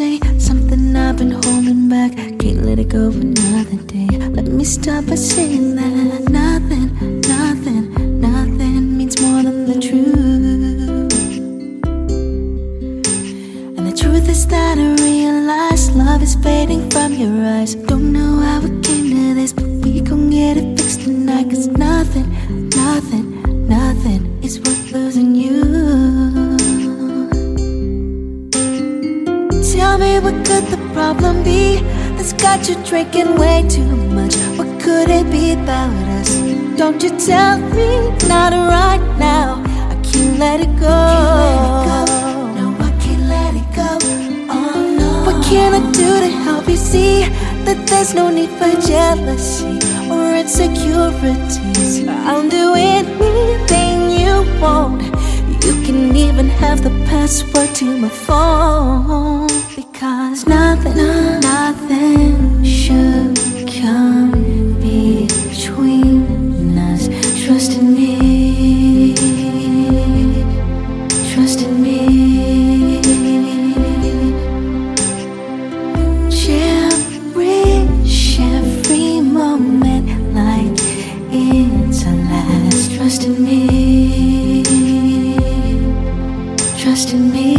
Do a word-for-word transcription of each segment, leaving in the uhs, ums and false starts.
say something I've been holding back. Can't let it go for another day. Let me start by saying that nothing, nothing, nothing means more than the truth. And the truth is that I realize love is fading from your eyes. Don't know how we came to this, but we gon' get it fixed tonight. Cause nothing, nothing, nothing is worth losing you. Tell me, what could the problem be that's got you drinking way too much? What could it be about us? Don't you tell me, not right now. I can't let it go. No, I can't let it go. Oh no. What can I do to help you see that there's no need for jealousy or insecurities? I'll do anything you want. You can even have the password to my phone. Because nothing, nothing should come between us. Trust in me, trust in me. Cherish every moment like it's our last. Trust in me, trust in me.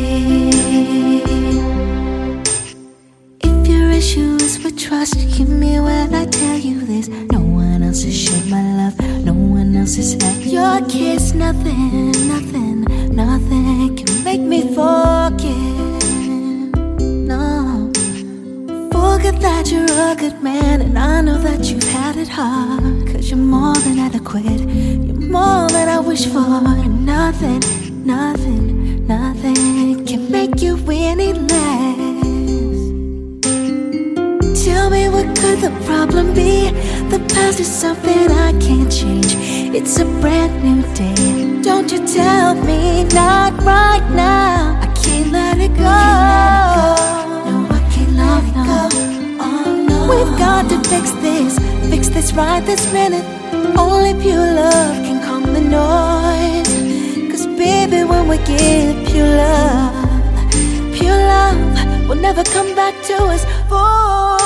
If your issue is with trust, hear me when I tell you this. No one else has shared my love, no one else has had your kiss. Nothing, nothing, nothing can make me forget. No, forget that you're a good man, and I know that you've had it hard. Cause you're more than adequate, you're more than I wish for. And nothing, nothing, nothing can make you any less. Tell me, what could the problem be? The past is something I can't change. It's a brand new day. Don't you tell me, not right now. I can't let it go. No, I can't let it go. Oh no. We've got to fix this, fix this right this minute. Only pure love can calm the noise. Cause baby, when we give pure love, pure love will never come back to us. For